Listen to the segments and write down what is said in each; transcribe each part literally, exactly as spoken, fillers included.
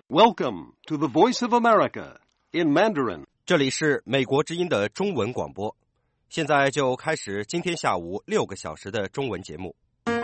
Welcome to the Voice of America in Mandarin. 这里是美国之音的中文广播，现在就开始今天下午六个小时的中文节目。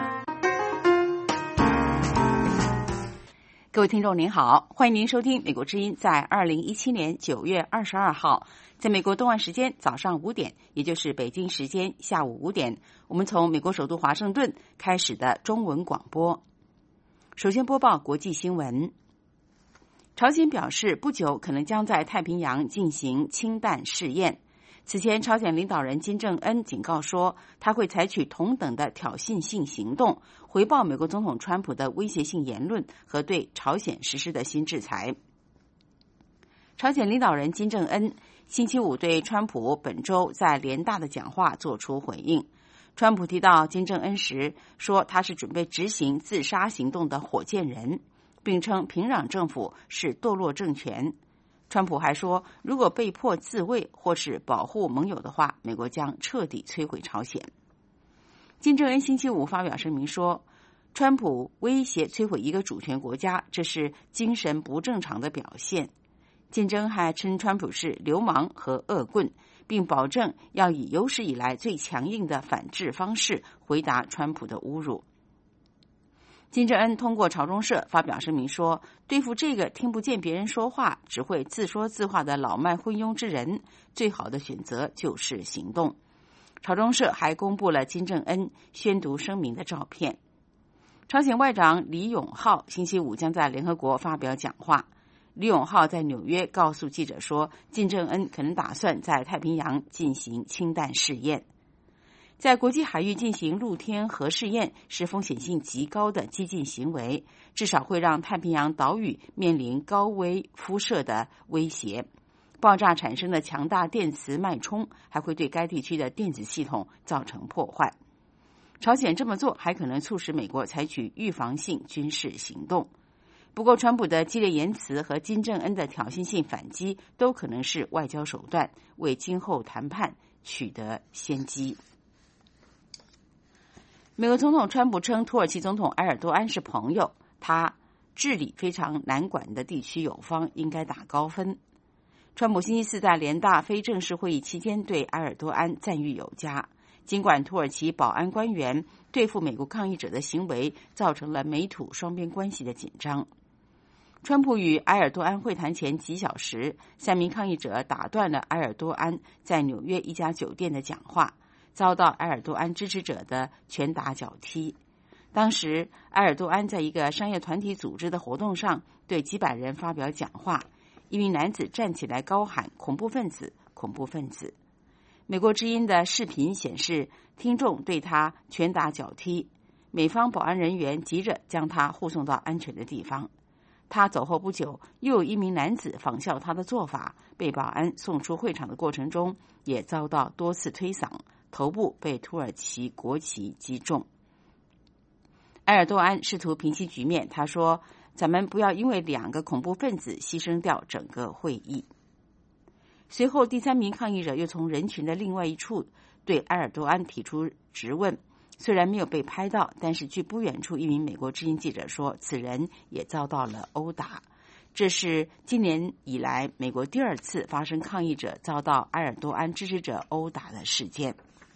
各位听众您好，欢迎您收听美国之音在二零一七年九月二十二号，在美国东岸时间早上五点，也就是北京时间下午五点，我们从美国首都华盛顿开始的中文广播。首先播报国际新闻。朝鲜表示，不久可能将在太平洋进行氢弹试验。此前，朝鲜领导人金正恩警告说，他会采取同等的挑衅性行动，回报美国总统川普的威胁性言论和对朝鲜实施的新制裁。朝鲜领导人金正恩星期五对川普本周在联大的讲话作出回应。川普提到金正恩时说，他是准备执行自杀行动的火箭人，并称平壤政府是堕落政权。川普还说，如果被迫自卫或是保护盟友的话，美国将彻底摧毁朝鲜。金正恩星期五发表声明说，川普威胁摧毁一个主权国家，这是精神不正常的表现。金正恩还称川普是流氓和恶棍，并保证要以有史以来最强硬的反制方式回答川普的侮辱。金正恩通过朝中社发表声明说，对付这个听不见别人说话，只会自说自话的老迈昏庸之人，最好的选择就是行动。朝中社还公布了金正恩宣读声明的照片。朝鲜外长李永浩星期五将在联合国发表讲话。李永浩在纽约告诉记者说，金正恩可能打算在太平洋进行氢弹试验。在国际海域进行露天核试验是风险性极高的激进行为，至少会让太平洋岛屿面临高危辐射的威胁。爆炸产生的强大电磁脉冲还会对该地区的电子系统造成破坏。朝鲜这么做还可能促使美国采取预防性军事行动。不过，川普的激烈言辞和金正恩的挑衅性反击都可能是外交手段，为今后谈判取得先机。美国总统川普称土耳其总统埃尔多安是朋友，他治理非常难管的地区友方，应该打高分。川普星期四在联大非正式会议期间对埃尔多安赞誉有加，尽管土耳其保安官员对付美国抗议者的行为造成了美土双边关系的紧张。川普与埃尔多安会谈前几小时，三名抗议者打断了埃尔多安在纽约一家酒店的讲话，遭到埃尔多安支持者的拳打脚踢。当时，埃尔多安在一个商业团体组织的活动上对几百人发表讲话，一名男子站起来高喊恐怖分子，恐怖分子。美国之音的视频显示，听众对他拳打脚踢，美方保安人员急着将他护送到安全的地方。他走后不久，又有一名男子仿效他的做法，被保安送出会场的过程中也遭到多次推搡，头部被土耳其国旗击中。埃尔多安试图平息局面，他说，咱们不要因为两个恐怖分子牺牲掉整个会议。随后，第三名抗议者又从人群的另外一处对埃尔多安提出质问，虽然没有被拍到，但是据不远处一名美国之音记者说，此人也遭到了殴打。这是今年以来美国第二次发生抗议者遭到埃尔多安支持者殴打的事件。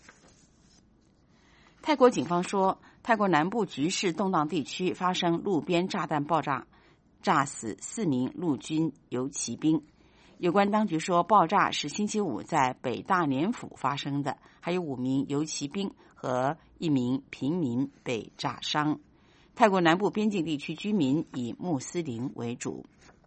泰国警方说，泰国南部局势动荡地区发生路边炸弹爆炸，炸死四名陆军游骑兵。有关当局说，爆炸是星期五在北大年府发生的，还有五名游骑兵和一名平民被炸伤。泰国南部边境地区居民以穆斯林为主。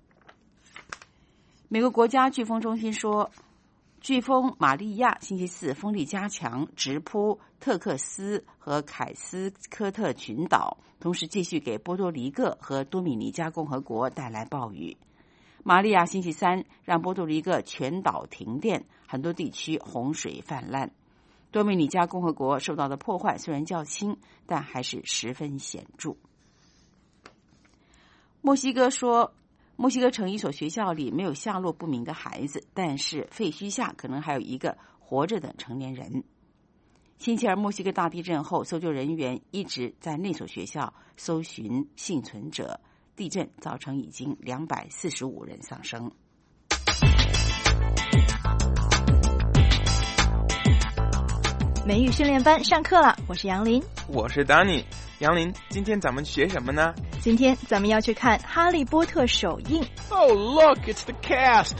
美国国家飓风中心说，飓风玛利亚星期四风力加强，直扑特克斯和凯斯科特群岛，同时继续给波多黎各和多米尼加共和国带来暴雨。玛利亚星期三让波多黎各全岛停电，很多地区洪水泛滥。多米尼加共和国受到的破坏虽然较轻，但还是十分显著。墨西哥说，墨西哥城一所学校里没有下落不明的孩子，但是废墟下可能还有一个活着的成年人。星期二墨西哥大地震后，搜救人员一直在那所学校搜寻幸存者， 地震造成已经两百四十五人丧生。 美语训练班上课了，我是杨林， 我是 Danny。杨林，今天咱们学什么呢？ 今天咱们要去看《哈利波特》首映。 Oh, look, it's the cast.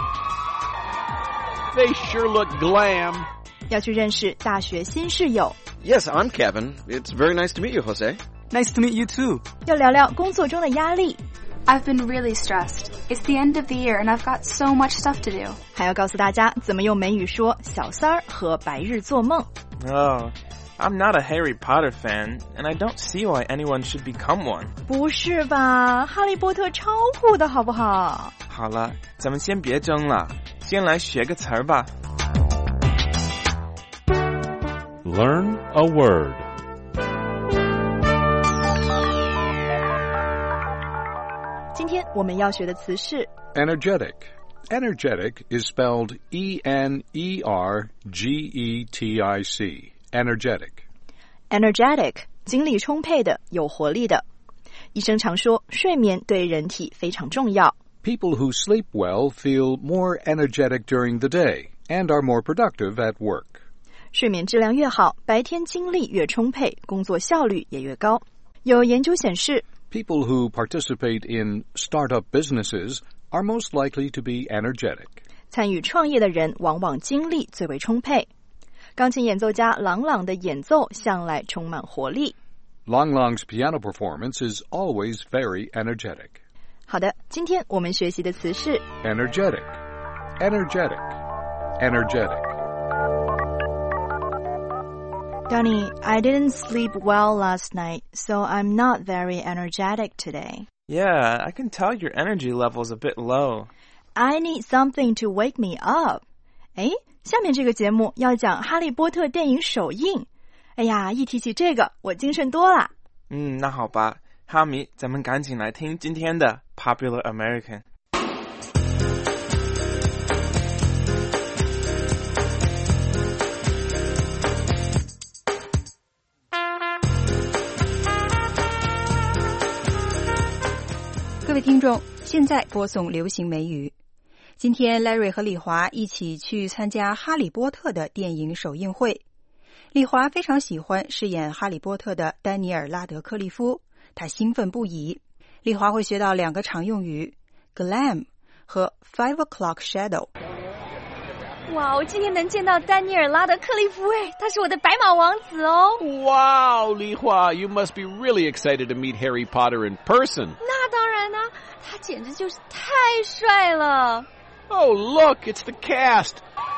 They sure look glam. 要去认识大学新室友。 Yes, I'm Kevin. It's very nice to meet you, Jose. Nice to meet you too. 要聊聊工作中的压力。 I've been really stressed. It's the end of the year and I've got so much stuff to do. 还要告诉大家怎么用美语说小三儿和白日做梦。 Oh, I'm not a Harry Potter fan, and I don't see why anyone should become one. 不是吧，哈利波特超酷的好不好？ 好了，咱们先别争了，先来学个词儿吧。 Learn a word. Today 今天我们要学的词是 energetic. Energetic is spelled E N E R G E T I C. Energetic. energetic 精力充沛的，有活力的。医生常说睡眠对人体非常重要。 People who sleep well feel more energetic during the day and are more productive at work. 睡眠质量越好，白天精力越充沛，工作效率也越高。有研究显示 People who participate in startup businesses are most likely to be energetic. 参与创业的人往往精力最为充沛。钢琴演奏家郎朗的演奏向来充满活力。 Lang Lang's piano performance is always very energetic. 好的，今天我们学习的词是 Energetic. Energetic. Energetic. Donnie, I didn't sleep well last night, so I'm not very energetic today. Yeah, I can tell your energy level's a bit low. I need something to wake me up. 诶，下面这个节目要讲哈利波特电影首映。哎呀，一提起这个，我精神多了。 嗯，那好吧，哈迷，咱们赶紧来听今天的 Popular American。 各位听众，现在播送流行美语。今天 Larry 和李华一起去参加哈利波特的电影首映会。李华非常喜欢饰演哈利波特的丹尼尔·拉德克利夫，他兴奋不已。李华会学到两个常用语 glam 和 five o'clock shadow。 哇，我今天能见到丹尼尔·拉德克利夫，哎，他是我的白马王子哦。 Wow, Li Hua, you must be really excited to meet Harry Potter in person. 那当然啦，他简直就是太帅了。 Oh, look, it's the cast.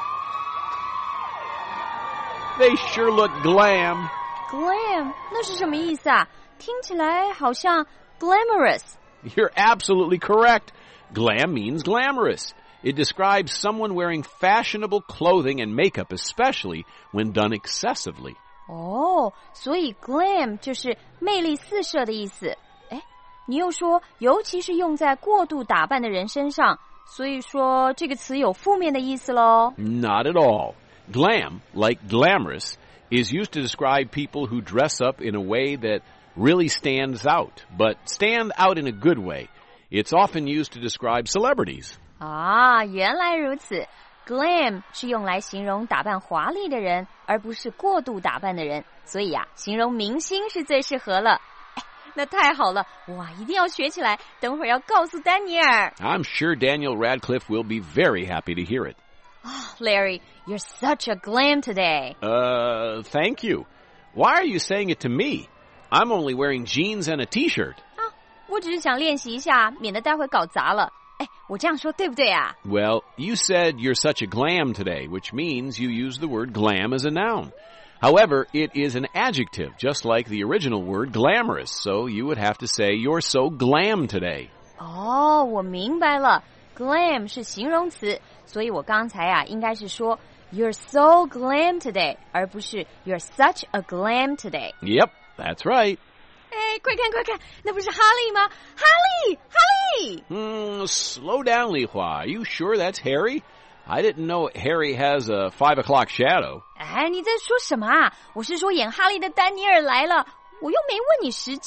They sure look glam. Glam 那是什么意思啊？听起来好像 glamorous。 You're absolutely correct. Glam means glamorous. It describes someone wearing fashionable clothing and makeup, especially when done excessively. 哦，所以 glam 就是魅力四射的意思。哎，你又说尤其是用在过度打扮的人身上，所以说这个词有负面的意思咯。 Not at all. Glam, like glamorous, is used to describe people who dress up in a way that really stands out, but stand out in a good way. It's often used to describe celebrities. 啊，原来如此。Glam 是用来形容打扮华丽的人，而不是过度打扮的人，所以啊，形容明星是最适合了。哎，那太好了，哇，一定要学起来，等会儿要告诉丹尼尔。 I'm sure Daniel Radcliffe will be very happy to hear it. Oh, Larry, you're such a glam today. Uh, thank you. Why are you saying it to me? I'm only wearing jeans and a t-shirt. 啊，我只是想练习一下，免得待会搞砸了。哎，我这样说对不对啊？ Well, you said you're such a glam today, which means you use the word glam as a noun. However, it is an adjective, just like the original word glamorous, so you would have to say you're so glam today. 哦，我明白了。Glam 是形容词，所以我刚才啊应该是说 You're so glam today， 而不是 You're such a glam today。 Yep, that's right. 哎，快看快看，那不是哈利吗？哈利，哈利！ Hmm, slow down, Li Hua. Are you sure that's Harry? I didn't know Harry has a five o'clock shadow. 哎，你在说什么啊？我是说演哈利的丹尼尔来了，我又没问你时间，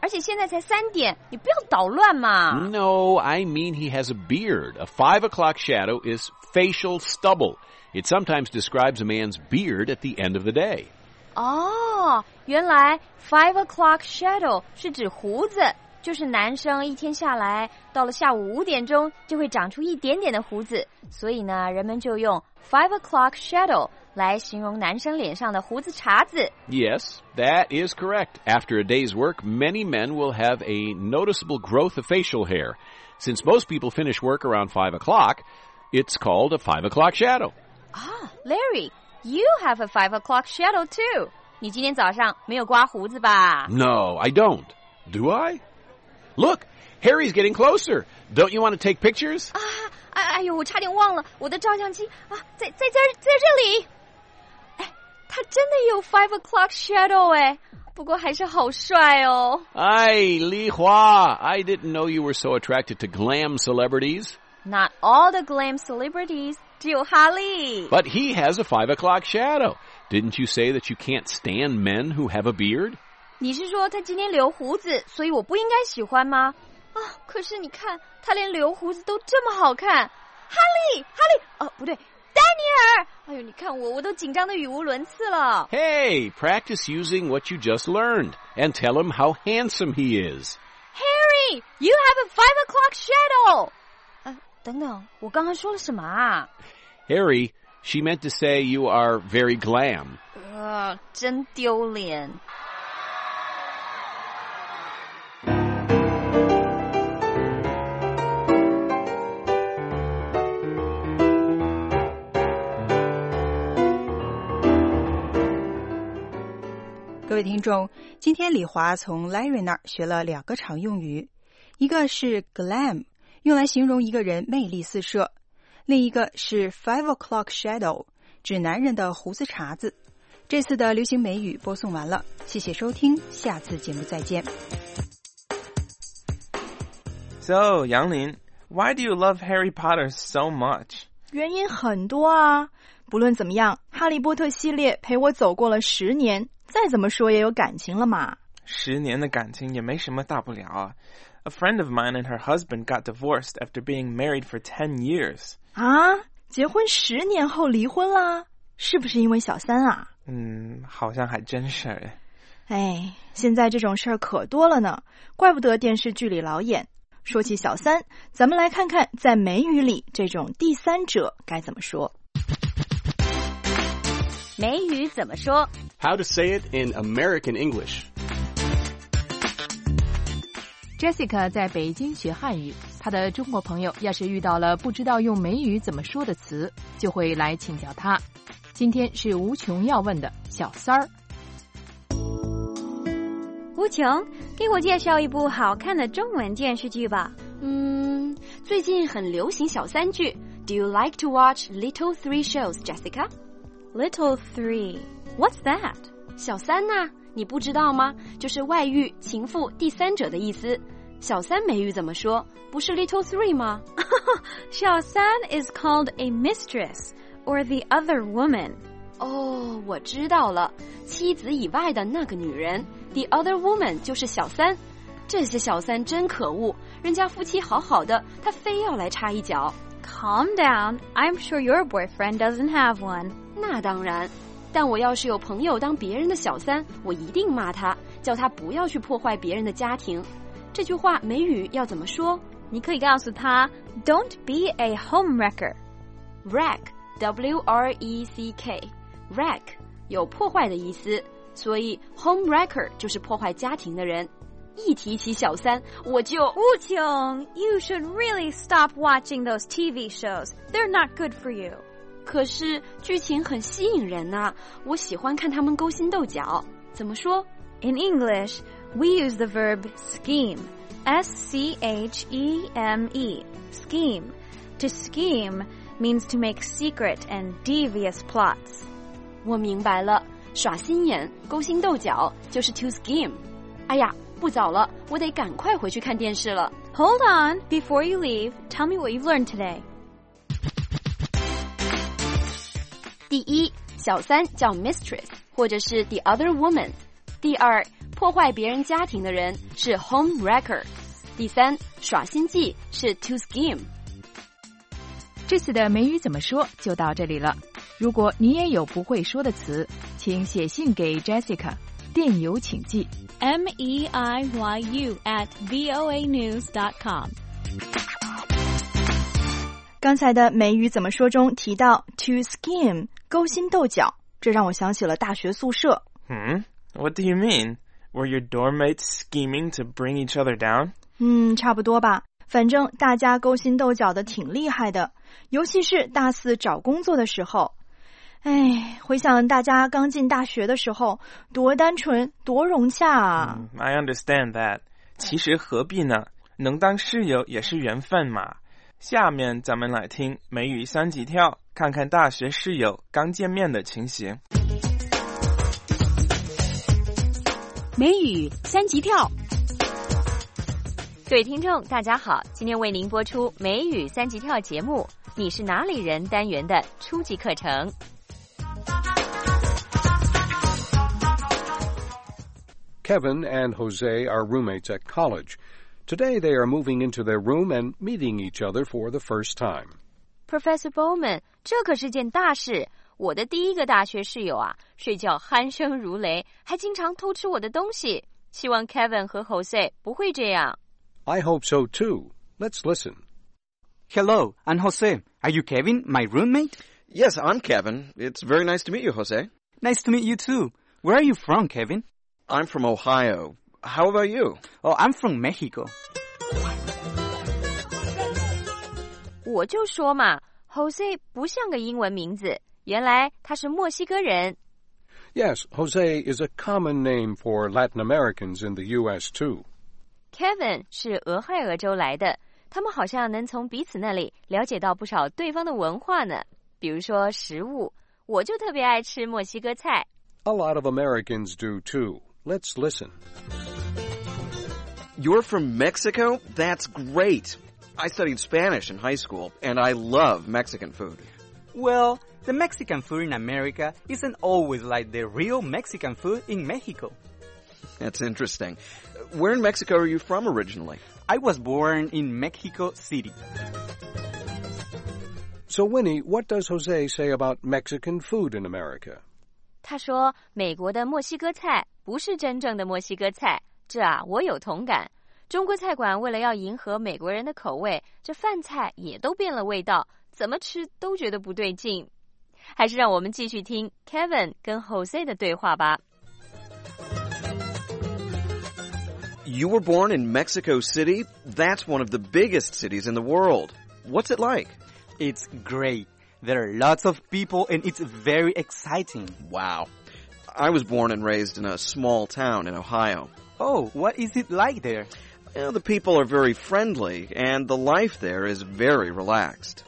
而且现在才三点，你不要捣乱嘛。 No, I mean he has a beard. A five o'clock shadow is facial stubble. It sometimes describes a man's beard at the end of the day. 哦，原来 five o'clock shadow 是指胡子，就是男生一天下来，到了下午五点钟就会长出一点点的胡子，所以呢，人们就用 five o'clock shadow 来形容男生脸上的胡子茬子。 Yes, that is correct. After a day's work, many men will have a noticeable growth of facial hair. Since most people finish work around five o'clock, it's called a five o'clock shadow. Ah, Larry, you have a five o'clock shadow too. 你今天早上没有刮胡子吧？ No, I don't. Do I? Look, Harry's getting closer. Don't you want to take pictures? 啊，哎哎呦，我差点忘了，我的照相机啊，在在在在这里。哎，他真的有 five o'clock shadow 哎，不过还是好帅哦。 Ay, Li Hua, I didn't know you were so attracted to glam celebrities. Not all the glam celebrities, 只有哈利。 But he has a five o'clock shadow. Didn't you say that you can't stand men who have a beard? 你是说他今天留胡子，所以我不应该喜欢吗？啊，可是你看，他连留胡子都这么好看。哈利，哈利，哦，不对，丹尼尔。哎呦，你看我，我都紧张的语无伦次了。 Hey, practice using what you just learned and tell him how handsome he is. Harry, you have a five o'clock shadow. 呃，等等，我刚刚说了什么啊？ Harry, she meant to say you are very glam. 呃，真丢脸。 各位听众，今天李华从 Larry 那儿学了两个常用语，一个是 glam， 用来形容一个人魅力四射；另一个是 five o'clock shadow， 指男人的胡子茬子。这次的流行美语播送完了，谢谢收听，下次节目再见。 So, Yang Lin, why do you love Harry Potter so much? 原因很多啊，不论怎么样，哈利波特系列陪我走过了十年，再怎么说也有感情了嘛。 十年的感情也没什么大不了啊。A friend of mine and her husband got divorced after being married for ten years. 啊，结婚十年后离婚啦？是不是因为小三啊？ 嗯，好像还真是诶。 哎，现在这种事儿可多了呢，怪不得电视剧里老演。说起小三，咱们来看看在美语里这种第三者该怎么说。 美语怎么说？ How to say it in American English. Jessica 在北京学汉语，她的中国朋友要是遇到了不知道用美语怎么说的词，就会来请教她。今天是无穷要问的小三儿。 无穷，给我介绍一部好看的中文电视剧吧。 嗯，最近很流行小三剧。Do you like to watch Little Three shows, Jessica? Little Three, what's that? 小三呐、啊，你不知道吗？就是外遇、情妇、第三者的意思。小三美语怎么说？不是 Little Three 吗？ 小三 is called a mistress or the other woman. 哦，我知道了，妻子以外的那个女人 ，the other woman 就是小三。这些小三真可恶，人家夫妻好好的，他非要来插一脚。 Calm down, I'm sure your boyfriend doesn't have one. 那当然，但我要是有朋友当别人的小三，我一定骂他，叫他不要去破坏别人的家庭。这句话美语要怎么说？ 你可以告诉他 ，Don't be a homewrecker. Wreck, W R E C K.Wreck 有破坏的意思，所以 homewrecker 就是破坏家庭的人。一提起小三，我就吴琼 ，You should really stop watching those T V shows. They're not good for you. 可是剧情很吸引人呐、啊，我喜欢看他们勾心斗角。怎么说 ？In English, we use the verb scheme. S C H E M E. Scheme. To scheme means to make secret and devious plots. 我明白了，耍心眼、勾心斗角就是 to scheme。哎呀，不早了，我得赶快回去看电视了。 Hold on, before you leave, tell me what you've learned today. 第一，小三叫 mistress 或者是 the other woman。第二， 破坏别人家庭的人是 home wrecker。第三，耍心计是 to scheme。 这次的美语怎么说就到这里了。如果你也有不会说的词，请写信给 Jessica， 电邮请寄 M E I Y U at voa news dot com。 刚才的美语怎么说中提到 to scheme 勾心斗角，这让我想起了大学宿舍。 Hmm? What do you mean? Were your dorm mates scheming to bring each other down? 嗯，差不多吧。反正大家勾心斗角的挺厉害的，尤其是大四找工作的时候。哎，回想大家刚进大学的时候，多单纯，多融洽啊。 嗯 I understand that. 其实何必呢？能当室友也是缘分嘛。下面咱们来听美语三级跳，看看大学室友刚见面的情形。 美语三级跳。 各位听众大家好，今天为您播出美语三级跳节目，你是哪里人单元的初级课程。 Kevin and Jose are roommates at college. Today they are moving into their room and meeting each other for the first time. Professor Bowman， 这可是件大事。我的第一个大学室友啊，睡觉鼾声如雷，还经常偷吃我的东西。希望 Kevin 和 Jose 不会这样。 I hope so too. Let's listen. Hello, I'm Jose. Are you Kevin, my roommate? Yes, I'm Kevin. It's very nice to meet you, Jose. Nice to meet you too. Where are you from, Kevin? I'm from Ohio. How about you? Oh, I'm from Mexico. 我就说嘛 ，Jose 不像个英文名字，原来他是墨西哥人。 Yes, Jose is a common name for Latin Americans in the U S too. Kevin 是俄亥俄州来的，他们好像能从彼此那里了解到不少对方的文化呢。比如说食物，我就特别爱吃墨西哥菜。 A lot of Americans do too. Let's listen. You're from Mexico? That's great. I studied Spanish in high school, and I love Mexican food. Well, the Mexican food in America isn't always like the real Mexican food in Mexico. That's interesting. Where in Mexico are you from originally? I was born in Mexico City. So, Winnie, what does Jose say about Mexican food in America? 他说美国的墨西哥菜不是真正的墨西哥菜，这啊我有同感。中国菜馆为了要迎合美国人的口味，这饭菜也都变了味道，怎么吃都觉得不对劲。还是让我们继续听 Kevin 跟 Jose 的对话吧。 You were born in Mexico City? That's one of the biggest cities in the world. What's it like? It's great. There are lots of people and it's very exciting. Wow. I was born and raised in a small town in Ohio. Oh, what is it like there? You know, the people are very friendly and the life there is very relaxed.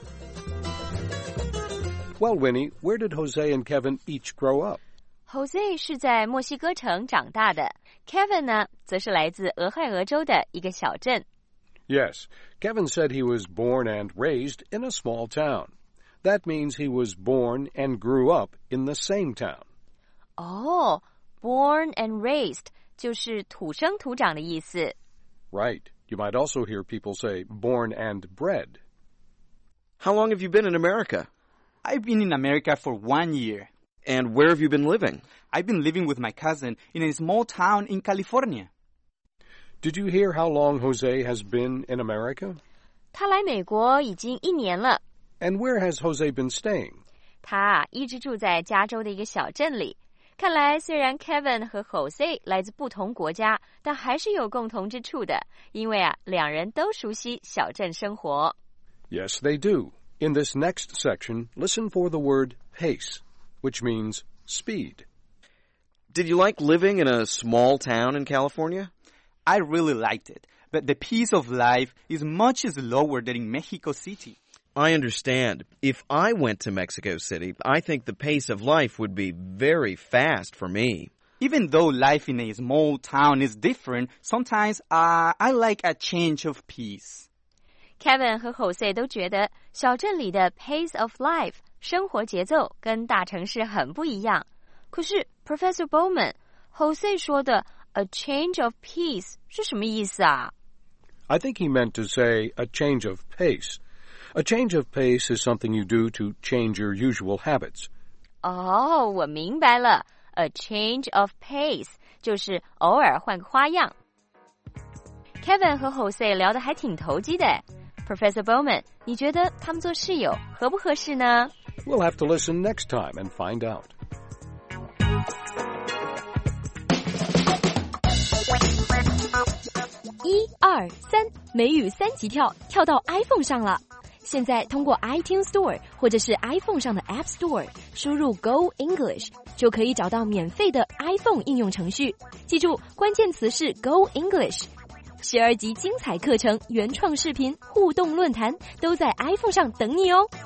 Well, Winnie, where did Jose and Kevin each grow up? Jose 是在墨西哥城长大的 ，Kevin 呢，则是来自俄亥俄州的一个小镇。 Yes, Kevin said he was born and raised in a small town. That means he was born and grew up in the same town. 哦 ，born and raised 就是土生土长的意思。 Right. You might also hear people say born and bred. How long have you been in America? I've been in America for one year. And where have you been living? I've been living with my cousin in a small town in California. Did you hear how long Jose has been in America? 他来美国已经一年了。 And where has Jose been staying? 他啊，一直住在加州的一个小镇里。看来虽然 Kevin 和 Jose 来自不同国家，但还是有共同之处的，因为啊，两人都熟悉小镇生活。 Yes, they do. In this next section, listen for the word pace, which means speed. Did you like living in a small town in California? I really liked it, but the pace of life is much slower than in Mexico City. I understand. If I went to Mexico City, I think the pace of life would be very fast for me. Even though life in a small town is different, sometimes uh, I like a change of pace. Kevin 和 Jose 都觉得小镇里的 pace of life 生活节奏跟大城市很不一样。可是 Professor Bowman， Jose 说的 A change of pace 是什么意思啊？ I think he meant to say a change of pace. A change of pace is something you do to change your usual habits. 哦，我明白了。A change of pace 就是偶尔换个花样。Kevin 和 Jose 聊得还挺投机的。Professor Bowman， 你觉得他们做室友合不合适呢？ We'll have to listen next time and find out. 一二三，美语三级跳，跳到 iPhone 上了。现在通过 iTunes Store 或者是 iPhone 上的 App Store 输入 Go English 就可以找到免费的 iPhone 应用程序。记住，关键词是 Go English。十二集精彩课程、原创视频、互动论坛都在 iPhone 上等你哦。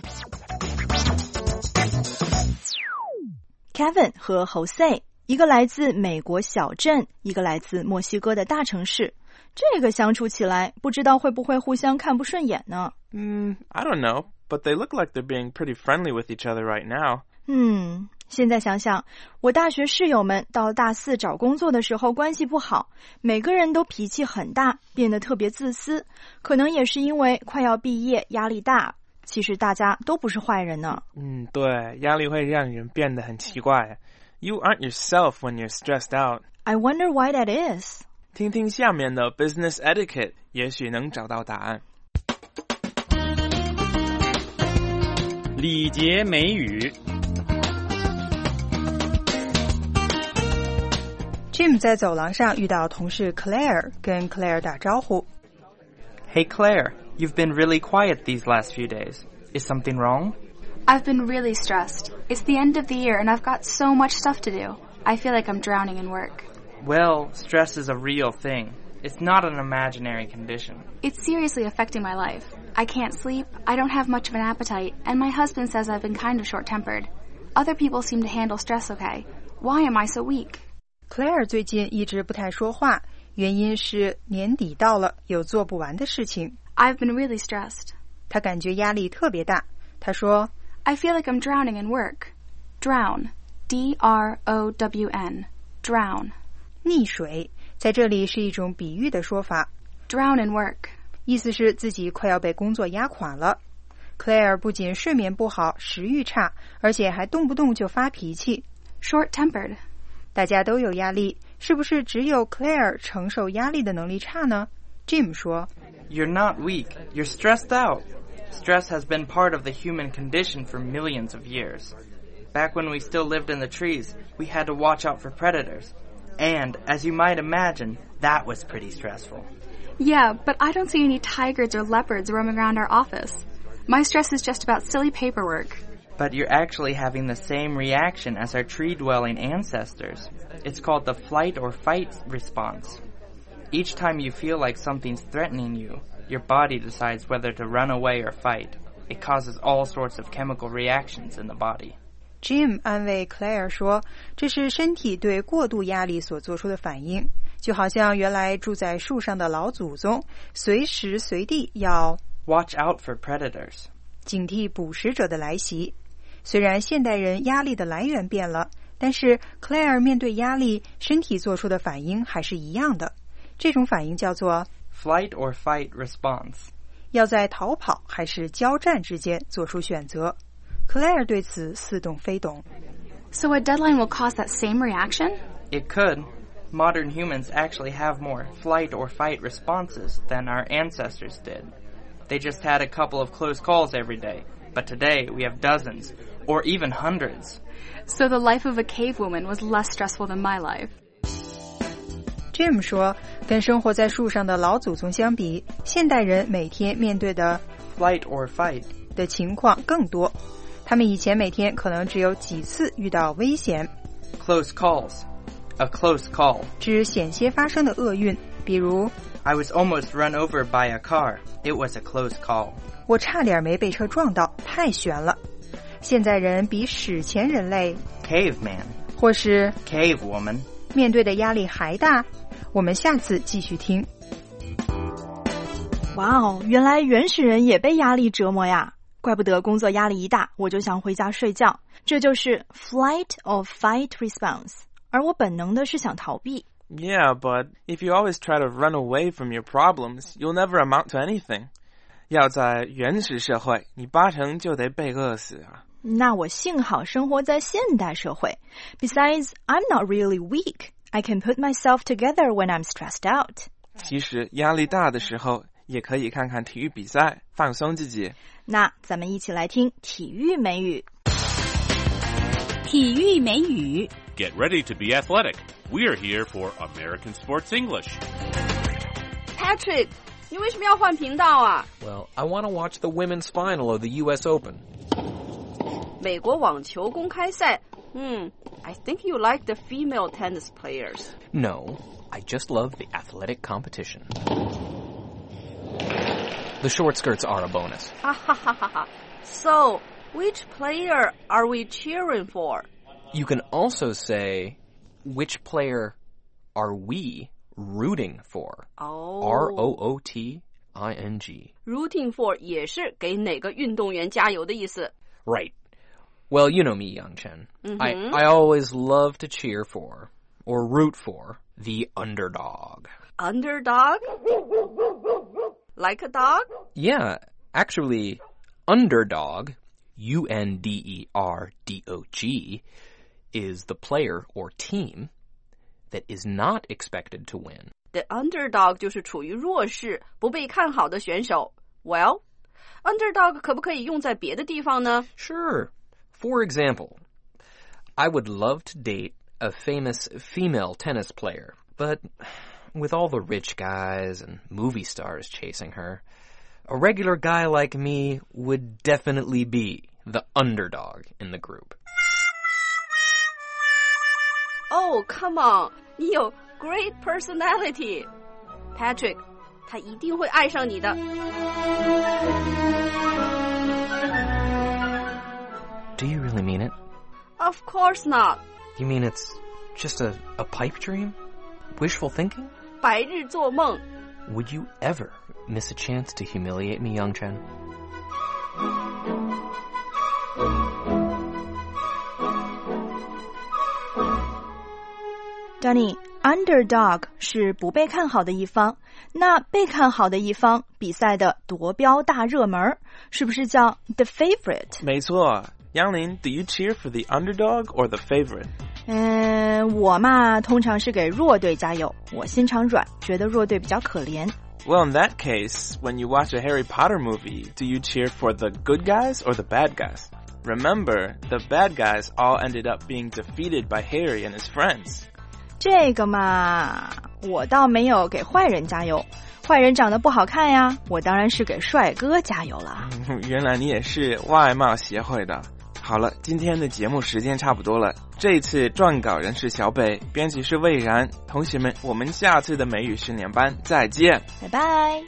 Kevin 和 Jose， 一个来自美国小镇，一个来自墨西哥的大城市。这个相处起来，不知道会不会互相看不顺眼呢？ Mm, I don't know, but they look like they're being pretty friendly with each other right now. 嗯，现在想想，我大学室友们到大四找工作的时候关系不好，每个人都脾气很大，变得特别自私，可能也是因为快要毕业，压力大。其实大家都不是坏人呢。 嗯，对，压力会让人变得很奇怪。You aren't yourself when you're stressed out. I wonder why that is. 听听下面的 business etiquette， 也许能找到答案。 礼节美语。 Jim 在走廊上遇到同事 Claire， 跟 Claire 打招呼。 Hey Claire, you've been really quiet these last few days. Is something wrong? I've been really stressed. It's the end of the year and I've got so much stuff to do. I feel like I'm drowning in work. Well, stress is a real thing. It's not an imaginary condition. It's seriously affecting my life. I can't sleep, I don't have much of an appetite, and my husband says I've been kind of short-tempered. Other people seem to handle stress okay. Why am I so weak? Claire 最近一直不太说话，原因是年底到了，有做不完的事情。 I've been really stressed. 她感觉压力特别大。她说 I feel like I'm drowning in work. Drown. D R O W N. Drown. 溺水，在这里是一种比喻的说法。 Drown in work. 意思是自己快要被工作压垮了。Claire 不仅睡眠不好，食欲差，而且还动不动就发脾气。 Short-tempered. 大家都有压力，是不是只有 Claire 承受压力的能力差呢？ Jim 说 You're not weak. You're stressed out. Stress has been part of the human condition for millions of years. Back when we still lived in the trees, we had to watch out for predators. And, as you might imagine, that was pretty stressful. Yeah, but I don't see any tigers or leopards roaming around our office. My stress is just about silly paperwork. But you're actually having the same reaction as our tree-dwelling ancestors. It's called the flight or fight response. Each time you feel like something's threatening you, your body decides whether to run away or fight. It causes all sorts of chemical reactions in the body. Jim 安慰 Claire 说，这是身体对过度压力所做出的反应，就好像原来住在树上的老祖宗，随时随地要 watch out for predators， 警惕捕食者的来袭。虽然现代人压力的来源变了，但是 Claire 面对压力，身体做出的反应还是一样的。这种反应叫做 flight or fight response， 要在逃跑还是交战之间做出选择。Claire 对此似懂非懂。 So a deadline will cause that same reaction? It could. Modern humans actually have more flight or fight responses than our ancestors did. They just had a couple of close calls every day. But today we have dozens, or even hundreds. So the life of a cave woman was less stressful than my life. Jim 说，跟生活在树上的老祖宗相比，现代人每天面对的 flight or fight 的情况更多。他们以前每天可能只有几次遇到危险。 Close calls. A close call. 指险些发生的厄运，比如 I was almost run over by a car. It was a close call. 我差点没被车撞到，太悬了。现在人比史前人类 Caveman 或是 Cave woman 面对的压力还大。我们下次继续听。 哇哦，原来原始人也被压力折磨呀！怪不得工作压力一大，我就想回家睡觉。这就是 flight or fight response， 而我本能的是想逃避。 Yeah, but if you always try to run away from your problems, you'll never amount to anything. 要在原始社会，你八成就得被饿死啊。 那我幸好生活在现代社会。Besides, I'm not really weak. I can put myself together when I'm stressed out. 其实压力大的时候，也可以看看体育比赛，放松自己。 那咱们一起来听体育美语。 体育美语 Get ready to be athletic. We're here for American Sports English. Patrick, 你为什么要换频道啊？ Well, I want to watch the women's final of the U S Open. 美国网球公开赛。Hmm, I think you like the female tennis players. No, I just love the athletic competition. The short skirts are a bonus. Ha ha ha ha ha. So, which player are we cheering for? You can also say, which player are we rooting for? Oh. R O O T I N G. Rooting for 也是给哪个运动员加油的意思。 Right. Well, you know me, Yang Chen. Mm-hmm. I, I always love to cheer for, or root for, the underdog. Underdog? Like a dog? Yeah, actually, underdog, U N D E R D O G, is the player or team that is not expected to win. The underdog 就是处于弱势、不被看好的选手。Well, underdog 可不可以用在别的地方呢？ Sure. For example, I would love to date a famous female tennis player, but with all the rich guys and movie stars chasing her, a regular guy like me would definitely be the underdog in the group. Oh, come on. 你有 great personality. Patrick, 他一定会爱上你的。 Do you really mean it? Of course not. You mean it's just a, a pipe dream? Wishful thinking? 白日做梦。 Would you ever miss a chance to humiliate me, Yang Chen? Danny, underdog 是不被看好的一方，那被看好的一方比赛的夺标大热门，是不是叫 the favorite? 没错。杨林 do you cheer for the underdog or the favorite? 嗯，我嘛通常是给弱队加油，我心肠软，觉得弱队比较可怜。 Well, in that case, when you watch a Harry Potter movie, do you cheer for the good guys or the bad guys? Remember, the bad guys all ended up being defeated by Harry and his friends. 这个嘛，我倒没有给坏人加油，坏人长得不好看呀，我当然是给帅哥加油了。 原来你也是外貌协会的。好了，今天的节目时间差不多了。这一次撰稿人是小北，编辑是魏然。同学们，我们下次的美语训练班再见， 拜拜。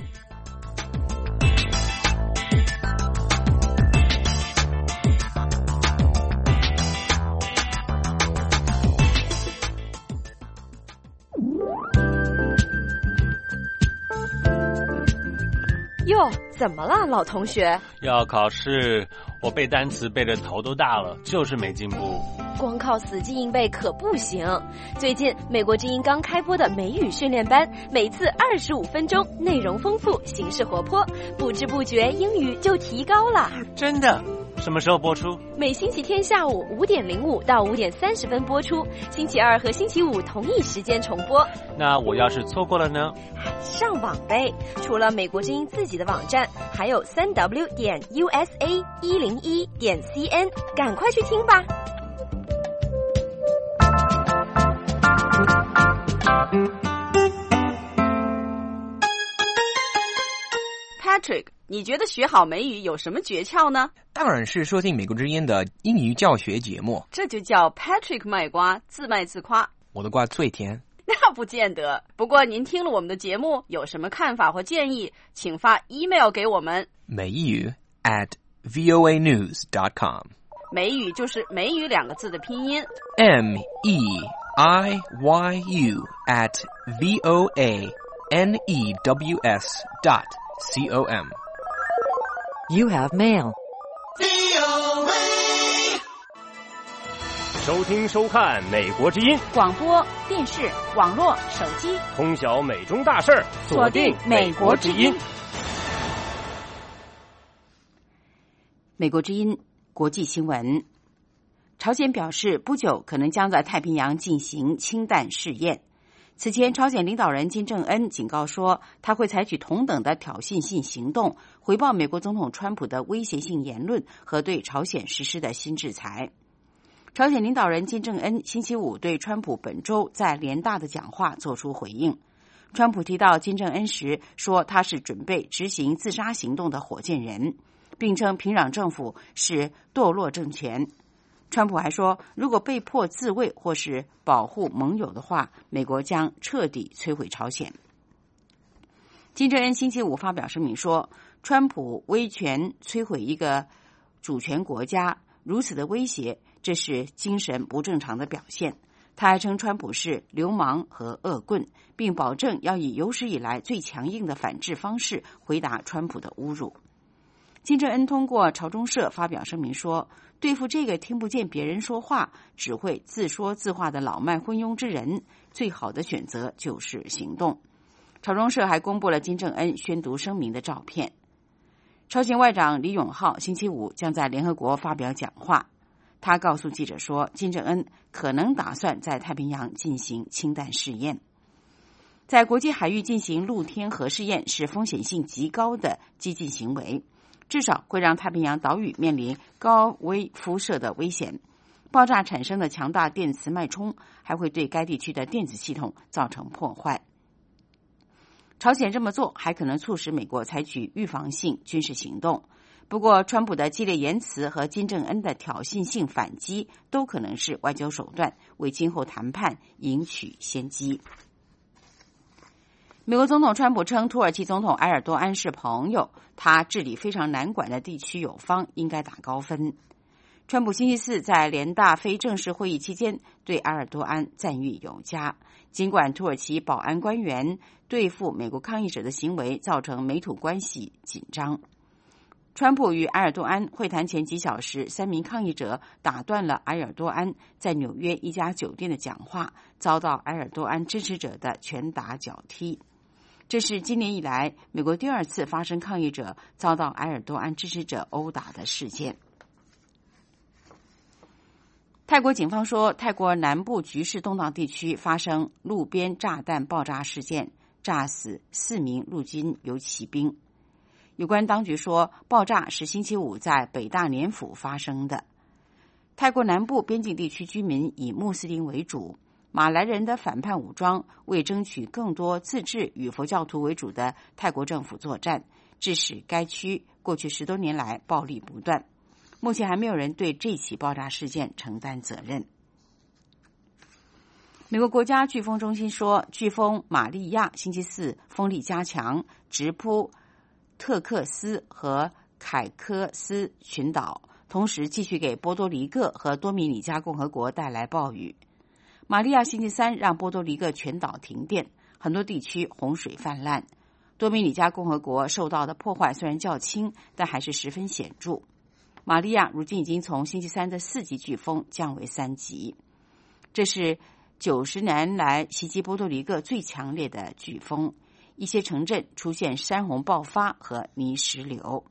哟，怎么了，老同学？ 要考试，我背单词背得头都大了，就是没进步。 光靠死记硬背可不行。最近美国之音刚开播的美语训练班，每次二十五分钟，内容丰富，形式活泼，不知不觉英语就提高了。 真的？什么时候播出？ 每星期天下午五点零五到五点三十分播出，星期二和星期五同一时间重播。 那我要是错过了呢？ 上网呗！除了美国之音自己的网站，还有三 w 点 u s a 一零一点 c n， 赶快去听吧。Patrick， 你觉得学好美语有什么诀窍呢？ 当然是收听美国之音的英语教学节目。 这就叫 Patrick 卖瓜，自卖自夸。 我的瓜最甜。 那不见得。不过您听了我们的节目，有什么看法或建议，请发 email 给我们。 美语 at voa news dot com。 美语就是美语两个字的拼音。 M E I Y U at voa n e w s dot c o m。 You have mail. 收听收看美国之音广播电视网络手机， 通晓美中大事， 锁定美国之音。美国之音国际新闻，朝鲜表示不久可能将在太平洋进行氢弹试验。此前，朝鲜领导人金正恩警告说，他会采取同等的挑衅性行动，回报美国总统川普的威胁性言论和对朝鲜实施的新制裁。朝鲜领导人金正恩星期五对川普本周在联大的讲话作出回应。川普提到金正恩时说，他是准备执行自杀行动的火箭人，并称平壤政府是堕落政权。川普还说，如果被迫自卫或是保护盟友的话，美国将彻底摧毁朝鲜。金正恩星期五发表声明说，川普威权摧毁一个主权国家，如此的威胁，这是精神不正常的表现。他还称川普是流氓和恶棍，并保证要以有史以来最强硬的反制方式回答川普的侮辱。金正恩通过朝中社发表声明说，对付这个听不见别人说话、只会自说自话的老迈昏庸之人，最好的选择就是行动。朝中社还公布了金正恩宣读声明的照片。朝鲜外长李永浩星期五将在联合国发表讲话，他告诉记者说，金正恩可能打算在太平洋进行氢弹试验。在国际海域进行露天核试验是风险性极高的激进行为，至少会让太平洋岛屿面临高微辐射的危险。爆炸产生的强大电磁脉冲还会对该地区的电子系统造成破坏。朝鲜这么做还可能促使美国采取预防性军事行动。不过，川普的激烈言辞和金正恩的挑衅性反击都可能是外交手段，为今后谈判赢取先机。美国总统川普称，土耳其总统埃尔多安是朋友，他治理非常难管的地区有方，应该打高分。川普星期四在联大非正式会议期间对埃尔多安赞誉有加，尽管土耳其保安官员对付美国抗议者的行为造成美土关系紧张。川普与埃尔多安会谈前几小时，三名抗议者打断了埃尔多安在纽约一家酒店的讲话，遭到埃尔多安支持者的拳打脚踢。这是今年以来美国第二次发生抗议者遭到埃尔多安支持者殴打的事件。泰国警方说，泰国南部局势动荡地区发生路边炸弹爆炸事件，炸死四名陆军游骑兵。有关当局说，爆炸是星期五在北大年府发生的。泰国南部边境地区居民以穆斯林为主，马来人的反叛武装为争取更多自治与佛教徒为主的泰国政府作战，致使该区过去十多年来暴力不断。目前还没有人对这起爆炸事件承担责任。美国国家飓风中心说，飓风玛利亚星期四风力加强，直扑特克斯和凯科斯群岛，同时继续给波多黎各和多米尼加共和国带来暴雨。玛利亚星期三让波多黎各全岛停电，很多地区洪水泛滥。多米尼加共和国受到的破坏虽然较轻，但还是十分显著。玛利亚如今已经从星期三的四级飓风降为三级，这是九十年来袭击波多黎各最强烈的飓风，一些城镇出现山洪爆发和泥石流。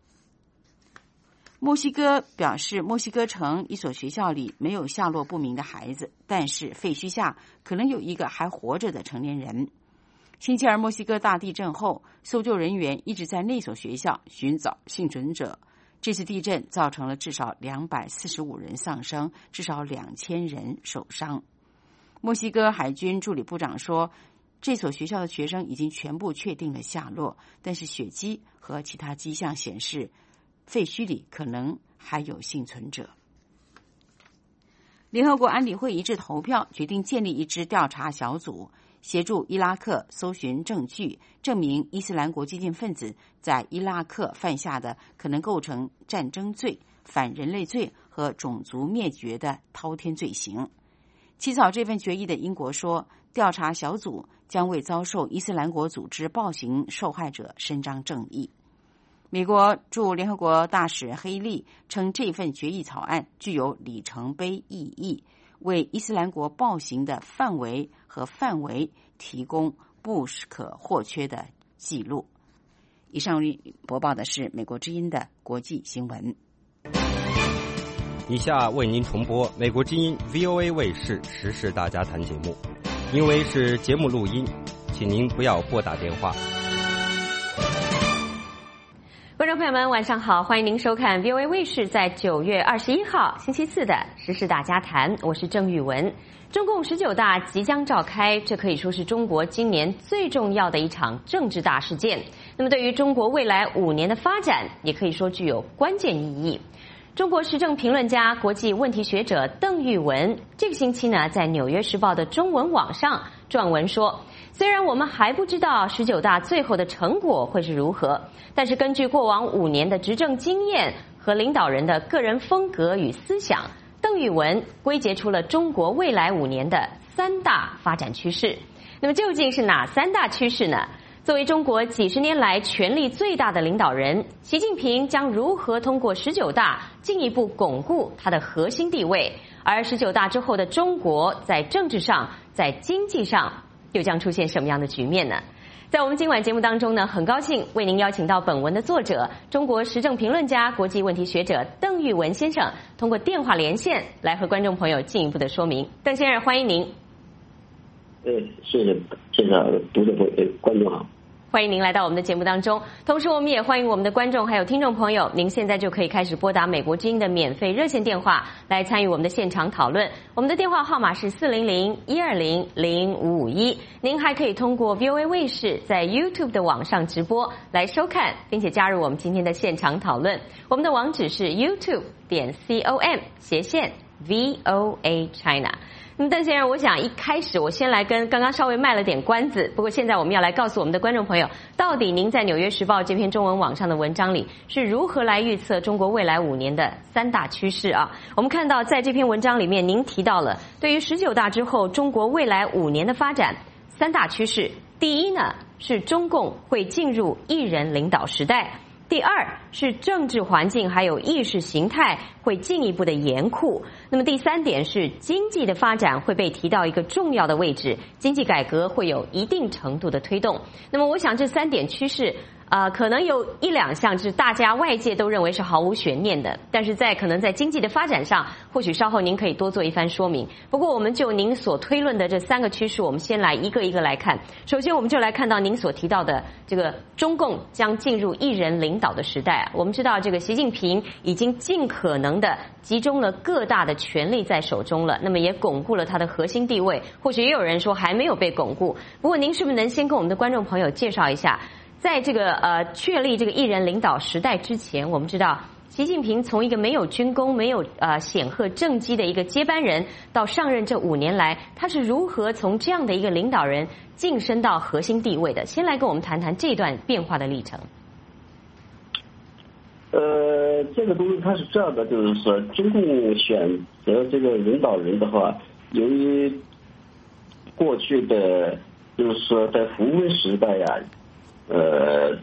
墨西哥表示，墨西哥城一所学校里没有下落不明的孩子，但是废墟下可能有一个还活着的成年人。星期二墨西哥大地震后，搜救人员一直在那所学校寻找幸存者。这次地震造成了至少两百四十五人丧生，至少两千人受伤。墨西哥海军助理部长说，这所学校的学生已经全部确定了下落，但是血迹和其他迹象显示，废墟里可能还有幸存者。联合国安理会一致投票决定建立一支调查小组，协助伊拉克搜寻证据，证明伊斯兰国激进分子在伊拉克犯下的可能构成战争罪、反人类罪和种族灭绝的滔天罪行。起草这份决议的英国说，调查小组将为遭受伊斯兰国组织暴行受害者伸张正义。 美国驻联合国大使黑利称，这份决议草案具有里程碑意义，为伊斯兰国暴行的范围和范围提供不可或缺的记录。以上播报的是美国之音的国际新闻。 以下为您重播美国之音 V O A 卫视时事大家谈节目，因为是节目录音，请您不要拨打电话。 观众朋友们，晚上好，欢迎您收看 V O A 卫视在九月二十一号星期四的时事大家谈，我是郑玉文。中共十九大即将召开，这可以说是中国今年最重要的一场政治大事件。那么对于中国未来五年的发展，也可以说具有关键意义。中国时政评论家、国际问题学者邓玉文这个星期呢，在《纽约时报》的中文网上撰文说，虽然我们还不知道十九大最后的成果会是如何，但是根据过往五年的执政经验和领导人的个人风格与思想，邓玉文归结出了中国未来五年的三大发展趋势。那么究竟是哪三大趋势呢？作为中国几十年来权力最大的领导人，习近平将如何通过十九大进一步巩固他的核心地位？而十九大之后的中国，在政治上、在经济上又将出现什么样的局面呢？在我们今晚节目当中呢，很高兴为您邀请到本文的作者、中国时政评论家、国际问题学者邓玉文先生，通过电话连线来和观众朋友进一步的说明。邓先生，欢迎您。 呃，谢谢现场读者朋友、观众好。 欢迎您来到我们的节目当中，同时我们也欢迎我们的观众还有听众朋友，您现在就可以开始拨打美国之音的免费热线电话来参与我们的现场讨论。我们的电话号码是四零零一二零零五五一，您还可以通过 V O A 卫视在 YouTube 的网上直播来收看，并且加入我们今天的现场讨论。我们的网址是 YouTube 点 com 斜线 V O A China。那么邓先生，我想一开始我先来跟刚刚稍微卖了点关子，不过现在我们要来告诉我们的观众朋友，到底您在《纽约时报》这篇中文网上的文章里是如何来预测中国未来五年的三大趋势啊？我们看到在这篇文章里面，您提到了对于十九大之后中国未来五年的发展三大趋势。第一呢，是中共会进入一人领导时代。第二是政治环境还有意识形态会进一步的严酷。那么第三点是经济的发展会被提到一个重要的位置，经济改革会有一定程度的推动。那么我想这三点趋势呃，可能有一两项是大家外界都认为是毫无悬念的，但是在可能在经济的发展上，或许稍后您可以多做一番说明。不过我们就您所推论的这三个趋势，我们先来一个一个来看。首先我们就来看到您所提到的这个中共将进入一人领导的时代。我们知道这个习近平已经尽可能的集中了各大的权力在手中了，那么也巩固了他的核心地位，或许也有人说还没有被巩固。不过您是不是能先跟我们的观众朋友介绍一下，在这个呃确立这个一人领导时代之前，我们知道习近平从一个没有军功、没有呃显赫政绩的一个接班人，到上任这五年来，他是如何从这样的一个领导人晋升到核心地位的？先来跟我们谈谈这段变化的历程。 呃，这个东西它是这样的，就是说，中共选择这个领导人的话，由于过去的，就是说在胡温时代呀、啊。呃，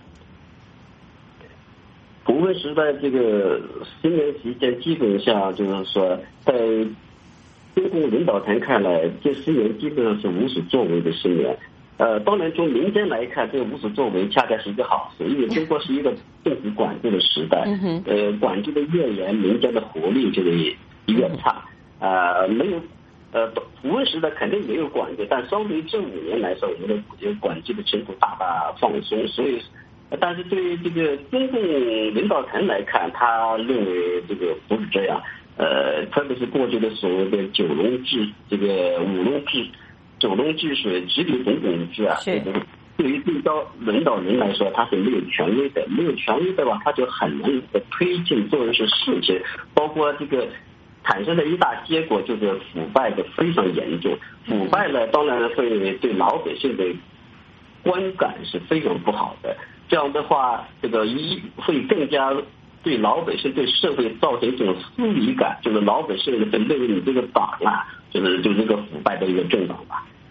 胡温时代这个新年期间，基本上就是说，在中共领导层看来，这十年基本上是无所作为的十年。呃，当然从民间来看，这个无所作为恰恰是一个好事，因为中国是一个政府管制的时代，呃，管制的越严，民间的活力就会越差。啊、呃，没有。呃，胡温时代肯定没有管制，但相对于这五年来说，我们的管制的程度大大放松。所以，但是对于这个中共领导层来看，他认为这个不是这样。呃，特别是过去的所谓的九龙治，这个五龙治、九龙治水、直隶总统制啊，这个对于最高领导人来说，他是没有权威的，没有权威的话，他就很难推进做一些事情，包括这个。产生的一大结果就是腐败的非常严重，腐败呢当然会对老百姓的观感是非常不好的。这样的话，这个一会更加对老百姓对社会造成一种疏离感，就是老百姓会认为你这个党啊，就是就是这个腐败的一个政党吧。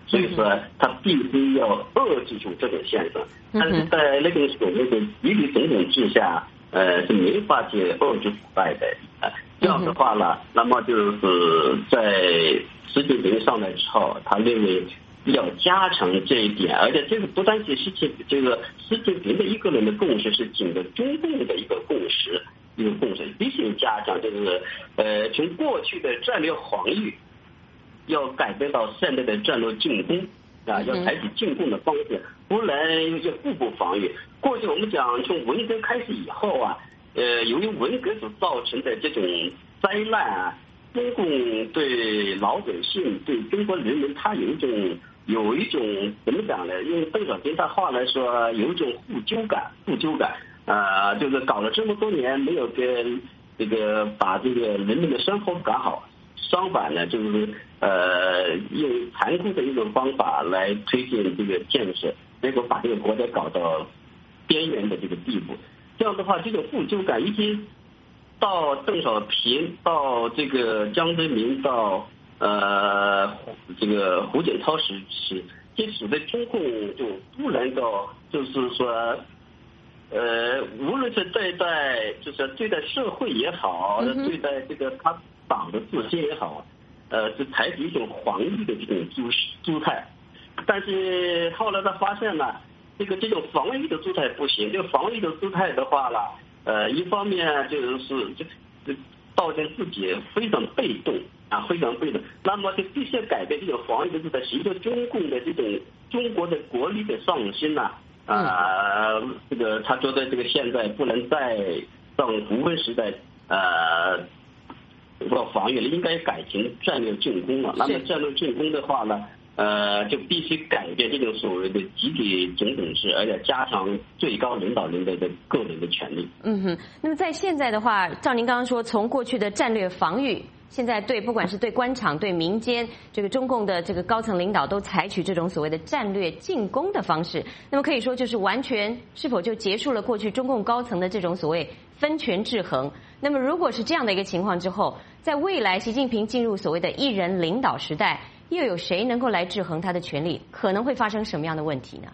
所以说他必须要遏制住这种现象。但是在那个所谓的集体总统制下，呃，是没法去遏制腐败的。呃，这样的话呢，那么就是在习近平上来之后，他认为要加强这一点，而且这个不单是习近这个习近平的一个人的共识，是整个中共的一个共识，一个共识必须加强，就是呃，从过去的战略防御要改变到现在的战略进攻啊，要采取进攻的方式，不然要步步防御。过去我们讲从文革开始以后啊，呃，由于文革所造成的这种灾难啊，中共对老百姓、对中国人民，他有一种有一种怎么讲呢？用邓小平他话来说，有一种负疚感，负疚感啊、呃，就是搞了这么多年没有跟这个把这个人民的生活搞好，相反呢，就是呃用残酷的一种方法来推进这个建设，结果把这个国家搞到边缘的这个地步。这样的话，这个负疚感一直到邓小平，到这个江泽民，到呃这个胡锦涛时期，这使得中共就不能够，就是说，呃，无论是对待就是对待社会也好，嗯、对待这个他党的自信也好，呃，是采取一种防御的这种姿姿态。但是后来他发现了，这个这种防御的姿态不行，这个防御的姿态的话呢，呃，一方面就是就就造成自己非常被动啊，非常被动。那么就必须改变这种防御的姿态，使得中共的这种中国的国力的上升呐、啊，啊、呃，这个他觉得这个现在不能再像胡温时代呃做防御了，应该改成战略进攻了。那么战略进攻的话呢？呃，就必须改变这种所谓的集体总统制，而且加强最高领导人的的个人的权利。 嗯哼，那么在现在的话，照您刚刚说，从过去的战略防御，现在对不管是对官场、对民间，这个中共的这个高层领导都采取这种所谓的战略进攻的方式。那么可以说，就是完全是否就结束了过去中共高层的这种所谓分权制衡？那么如果是这样的一个情况之后，在未来习近平进入所谓的一人领导时代，又有谁能够来制衡他的权力？可能会发生什么样的问题呢？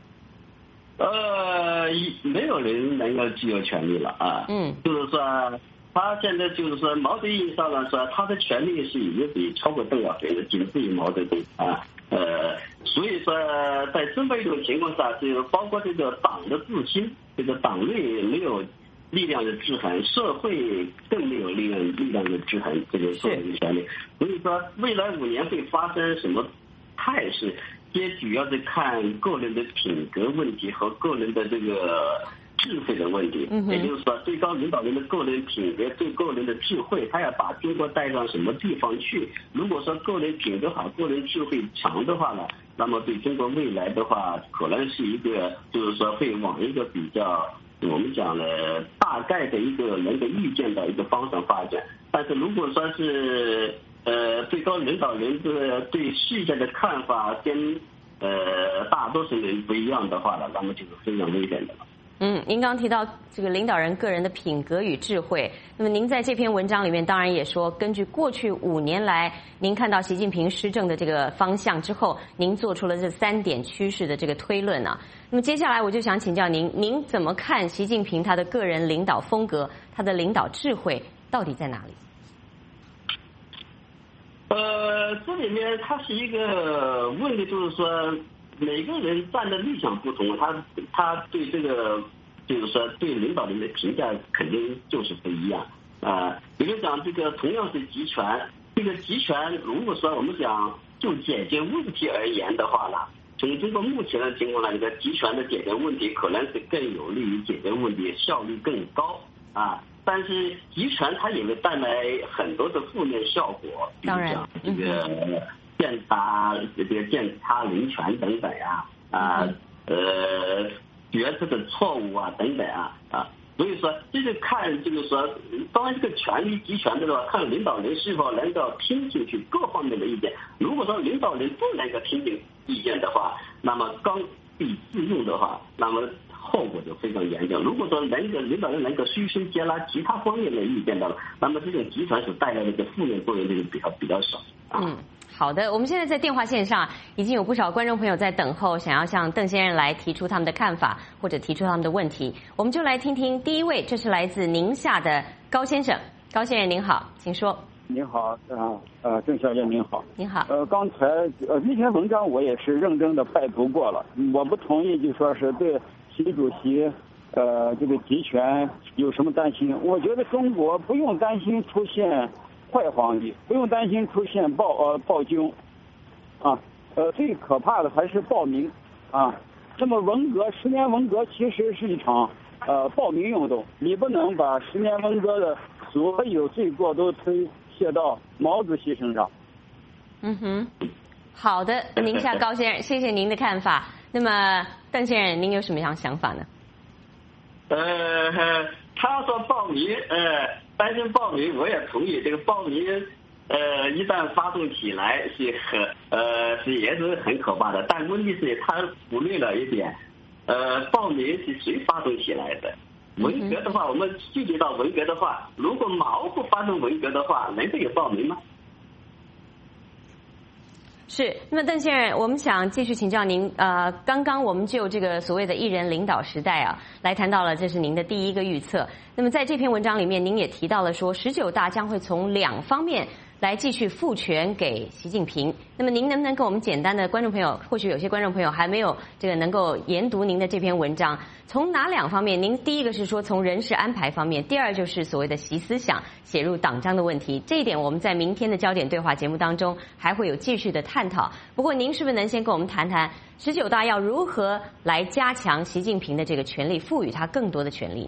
呃，没有人能够具有权力了啊。嗯，就是说，他现在就是说，毛泽东上来说，他的权力是已经比超过邓小平的，仅次于毛泽东啊。呃，所以说，在这么一种情况下，就包括这个党的自信，这个党内没有力量的制衡，社会更没有力量力量的制衡这个社会的权利。所以说，未来五年会发生什么态势，这主要是看个人的品格问题和个人的这个智慧的问题。嗯、也就是说，最高领导人的个人品格、对个人的智慧，他要把中国带上什么地方去？如果说个人品格好、个人智慧强的话呢，那么对中国未来的话，可能是一个就是说会往一个比较。我们讲了大概的一个能够预见到一个方向发展，但是如果说是呃最高领导人的对世界的看法跟呃大多数人不一样的话呢，那么就是非常危险的了。 嗯，您刚刚提到这个领导人个人的品格与智慧，那么您在这篇文章里面当然也说，根据过去五年来您看到习近平施政的这个方向之后，您做出了这三点趋势的这个推论啊。那么接下来我就想请教您，您怎么看习近平他的个人领导风格，他的领导智慧到底在哪里？ 呃，这里面它是一个问题，就是说每个人站的立场不同，他他对这个就是说对领导人的评价肯定就是不一样啊、呃。比如讲这个同样是集权，这个集权如果说我们讲就解决问题而言的话呢，从中国目前的情况来，这个集权的解决问题可能是更有利于解决问题，效率更高啊。但是集权它也会带来很多的负面效果，比如讲这个践踏这个践踏人权等等呀，啊呃决策的错误啊等等啊啊，所以说这就看这个说，当然这个权力集权的话，看领导人是否能够听进去各方面的意见。如果说领导人不能够听进意见的话，那么刚愎自用的话，那么后果就非常严重。如果说能够领导人能够虚心接纳其他方面的意见的，那么这种集团所带来的这负面作用就比较比较少嗯。好的，我们现在在电话线上已经有不少观众朋友在等候，想要向邓先生来提出他们的看法或者提出他们的问题。我们就来听听第一位，这是来自宁夏的高先生。高先生您好，请说。 您好，啊呃，郑小姐您好。 您好。 呃，刚才呃那篇文章我也是认真的拜读过了，我不同意就说是对习主席呃这个集权有什么担心？我觉得中国不用担心出现坏皇帝，不用担心出现暴呃暴君，啊，呃最可怕的还是暴民，啊，那么文革十年文革其实是一场呃暴民运动，你不能把十年文革的所有罪过都推卸到毛主席身上。 嗯哼，好的，宁夏高先生，谢谢您的看法。那么邓先生，您有什么样想法呢？ 呃，他说暴民，呃。担心暴民，我也同意。这个暴民，呃，一旦发动起来是很，呃，是也是很可怕的。但问题是，他忽略了一点，呃，暴民是谁发动起来的？文革的话，我们具体到文革的话，如果毛不发动文革的话，能够有暴民吗？ 是，那么邓先生，我们想继续请教您。呃，刚刚我们就这个所谓的一人领导时代啊，来谈到了这是您的第一个预测。那么在这篇文章里面，您也提到了说，十九大将会从两方面来继续赋权给习近平。那么您能不能跟我们简单的观众朋友，或许有些观众朋友还没有这个能够研读您的这篇文章，从哪两方面？您第一个是说从人事安排方面，第二就是所谓的习思想写入党章的问题。这一点我们在明天的焦点对话节目当中还会有继续的探讨。不过您是不是能先跟我们谈谈十九大要如何来加强习近平的这个权力，赋予他更多的权力呢？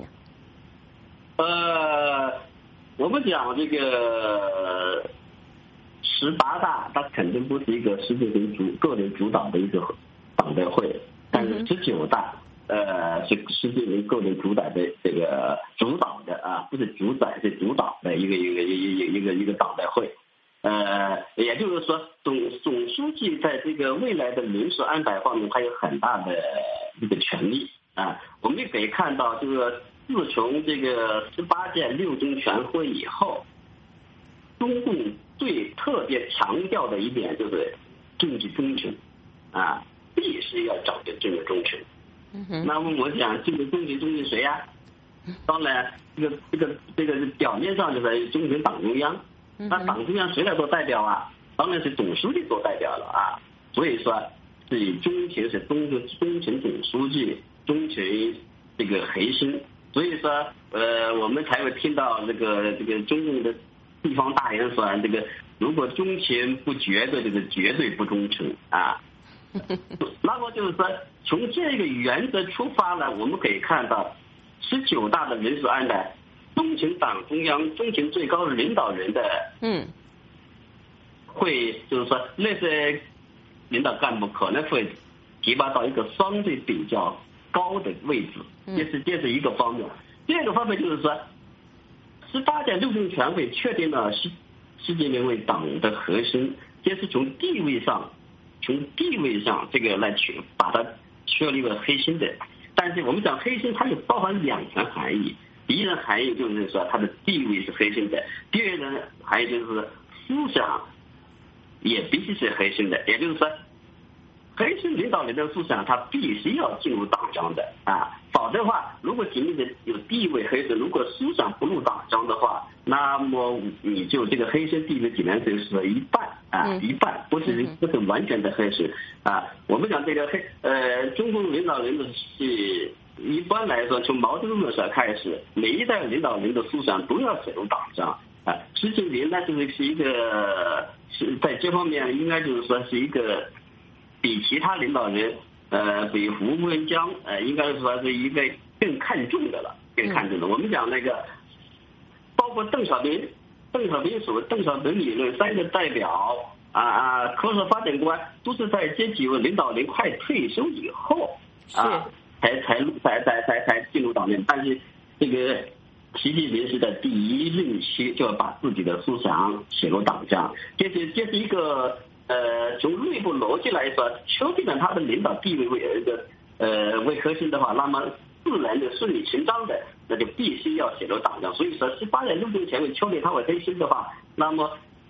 呃，我们讲这个十八大，它肯定不是一个习近平主个人主导的一个党代会，但是十九大，呃，是习近平个人主导的这个主导的啊，不是主宰，是主导的一个一个一个一个一个党代会。呃，也就是说，总总书记在这个未来的人事安排方面，他有很大的一个权利啊。我们也可以看到，这个自从这个十八届六中全会以后，中共最特别强调的一点就是政治忠诚啊，必须要找到政治忠诚。 嗯、 那么我讲政治忠诚忠诚谁呀、啊？当然，这个这个这个表面上就是忠诚党中央。那党中央谁来做代表啊？当然是总书记做代表了啊。所以说，是以忠诚是忠诚忠诚总书记，忠诚这个核心。所以说，呃，我们才会听到这个这个中共的地方大人说，这个如果忠诚不绝对，这个绝对不忠诚啊。那么就是说，从这个原则出发呢，我们可以看到十九大的人事安排。忠诚党中央、忠诚最高领导人的， 嗯， 会就是说那些领导干部可能会提拔到一个相对比较高的位置，这是这是一个方面。第二个方面就是说，十八届六中全会确定了习习近平为党的核心，这是从地位上，从地位上这个来去把它确立为核心的。但是我们讲核心，它有包含两层含义。第一层含义就是说他的地位是核心的，第二层含义就是思想也必须是核心的，也就是说核心领导人的思想他必须要进入党章的啊，否则的话，如果仅仅的有地位核心，如果思想不入党章的话，那么你就这个核心地位只能就是一半啊，一半不是不是完全的核心啊。我们讲这个黑呃中共领导人的是。一般来说，从毛泽东的时候开始，每一代领导人的思想都要写入党章啊。习近平呢，就是是一个是在这方面应该就是说是一个比其他领导人，呃，比胡文江，呃，应该说是一个更看重的了，更看重的。我们讲那个，包括邓小平，邓小平所邓小平理论三个代表啊啊，科学发展观，都是在这几位领导人快退休以后啊。才才才才才才进入党内，但是这个习近平是在第一任期就要把自己的思想写入党章，这是这是一个呃从内部逻辑来说，确定了他的领导地位为一个呃为核心的话，那么自然的顺理成章的，那就必须要写入党章。所以说，十八届六中全会确定他为核心的话，那么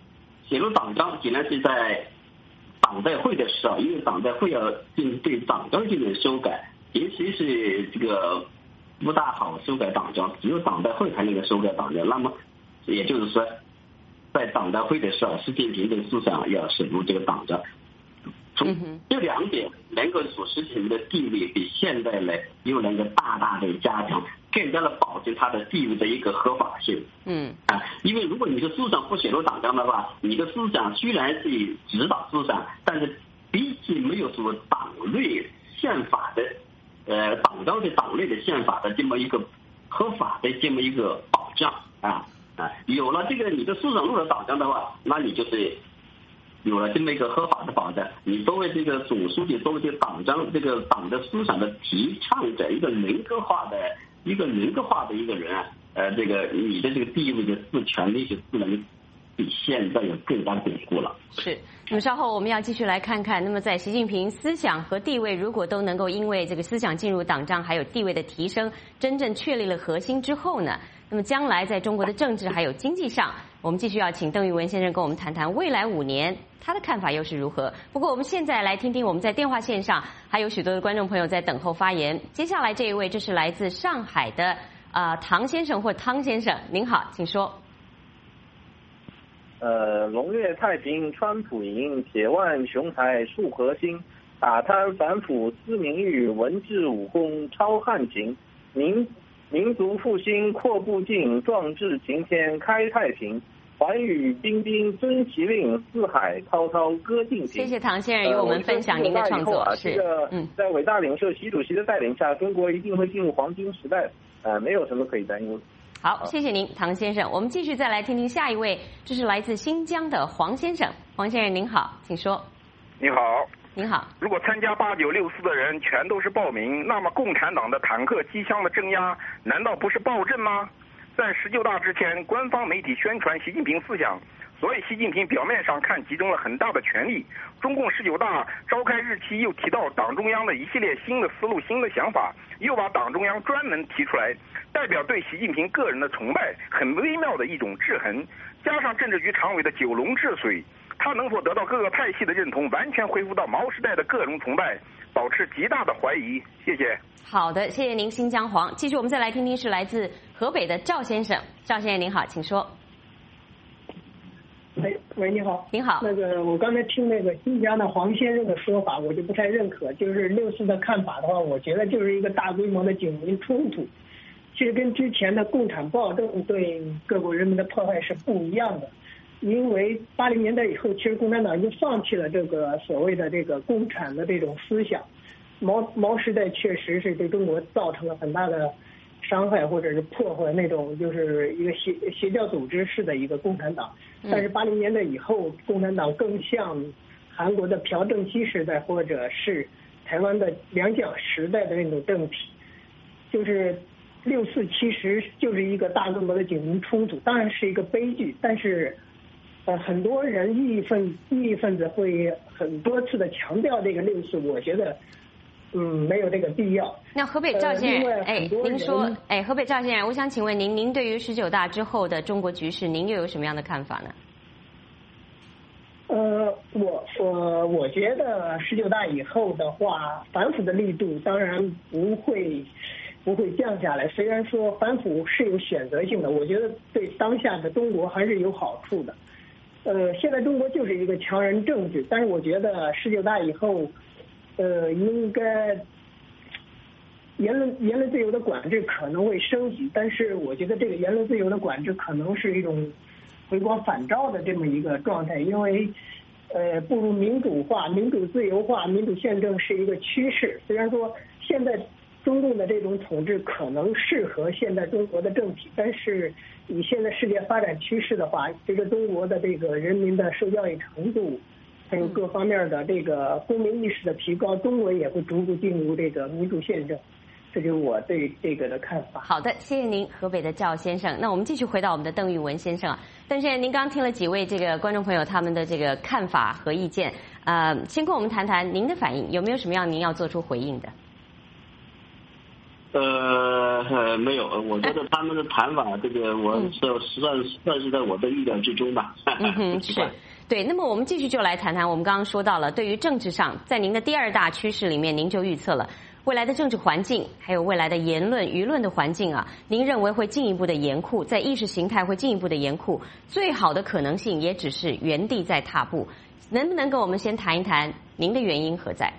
写入党章，显然是在党代会的时候，因为党代会要进对党章进行修改，其实是这个不大好修改党章，只有党代会才能够修改党章。那么也就是说，在党代会的时候，习近平这个思想要写入这个党章。从这两点能够使习近平的地位比现在呢又能够大大的加强，更加的保证他的地位的一个合法性。 嗯啊，因为如果你的思想不写入党章的话，你的思想虽然是指导思想，但是毕竟没有什么党内宪法的呃党章的党内的宪法的这么一个合法的这么一个保障啊啊，有了这个你的思想入了党章的话，那你就是有了这么一个合法的保障。你作为这个总书记，作为这个党章这个党的思想的提倡者，一个人格化的一个人格化的一个人啊，呃，这个你的这个地位的自权力就自然比现在有更加巩固了。 是。那么稍后我们要继续来看看，那么在习近平思想和地位如果都能够因为这个思想进入党章，还有地位的提升，真正确立了核心之后呢，那么将来在中国的政治还有经济上，我们继续要请邓玉文先生跟我们谈谈未来五年他的看法又是如何。不过我们现在来听听我们在电话线上还有许多的观众朋友在等候发言。接下来这一位，这是来自上海的呃唐先生或汤先生，您好，请说。 呃，龙跃太平，川普赢，铁腕雄才树核心，打贪反腐思明誉，文治武功超汉秦，民民族复兴阔步进，壮志擎天开太平。寰宇彬彬遵其令，四海滔滔歌尽情。 谢谢唐先生与我们分享您的创作。 呃、 是， 这个、 嗯， 在伟大领袖习主席的带领下，中国一定会进入黄金时代，呃，没有什么可以担忧的。 好，谢谢您，唐先生。我们继续再来听听下一位，这是来自新疆的黄先生。黄先生您好，请说。 你好。 您好。 如果参加八九六四的人全都是暴民，那么共产党的坦克机枪的镇压，难道不是暴政吗？在十九大之前，官方媒体宣传习近平思想，所以习近平表面上看集中了很大的权力。中共十九大召开日期又提到党中央的一系列新的思路、新的想法，又把党中央专门提出来，代表对习近平个人的崇拜，很微妙的一种制衡。加上政治局常委的九龙治水，他能否得到各个派系的认同，完全恢复到毛时代的个人崇拜，保持极大的怀疑。谢谢。 好的，谢谢您，新疆黄。继续，我们再来听听是来自河北的赵先生。赵先生您好，请说。 喂喂，你好。 您好。 那个我刚才听那个新疆的黄先生的说法，我就不太认可。就是六四的看法的话，我觉得就是一个大规模的警民冲突，其实跟之前的共产暴政对各国人民的迫害是不一样的。因为八零年代以后，其实共产党已经放弃了这个所谓的这个共产的这种思想。毛毛时代确实是对中国造成了很大的伤害或者是破坏，那种就是一个邪邪教组织式的一个共产党。但是八零年代以后，共产党更像韩国的朴正熙时代，或者是台湾的两蒋时代的那种政体。就是六四其实就是一个大规模的警民冲突，当然是一个悲剧，但是呃很多人异议分异议分子会很多次的强调这个六四，我觉得嗯，没有这个必要。 那河北赵先生， 呃、 哎，您说，哎，河北赵先生，我想请问您，您对于十九大之后的中国局势，您又有什么样的看法呢？ 呃，我我我觉得十九大以后的话，反腐的力度当然不会不会降下来。虽然说反腐是有选择性的，我觉得对当下的中国还是有好处的。呃，现在中国就是一个强人政治，但是我觉得十九大以后。呃，应该言论言论自由的管制可能会升级，但是我觉得这个言论自由的管制可能是一种回光返照的这么一个状态，因为呃，步入民主化、民主自由化、民主宪政是一个趋势。虽然说现在中共的这种统治可能适合现在中国的政体，但是以现在世界发展趋势的话，这个中国的这个人民的受教育程度。还有各方面的这个公民意识的提高，中国也会逐步进入这个民主宪政，这就是我对这个的看法。 好的，谢谢您，河北的赵先生。那我们继续回到我们的邓玉文先生啊，邓先生，您刚刚听了几位这个观众朋友他们的这个看法和意见，呃，先跟我们谈谈您的反应，有没有什么样您要做出回应的？ 呃，没有，我觉得他们的谈法，这个我是算算是在我的预料之中吧。 嗯哼，是。对，那么我们继续就来谈谈，我们刚刚说到了，对于政治上，在您的第二大趋势里面，您就预测了未来的政治环境，还有未来的言论舆论的环境啊，您认为会进一步的严酷，在意识形态会进一步的严酷，最好的可能性也只是原地在踏步。能不能跟我们先谈一谈您的原因何在？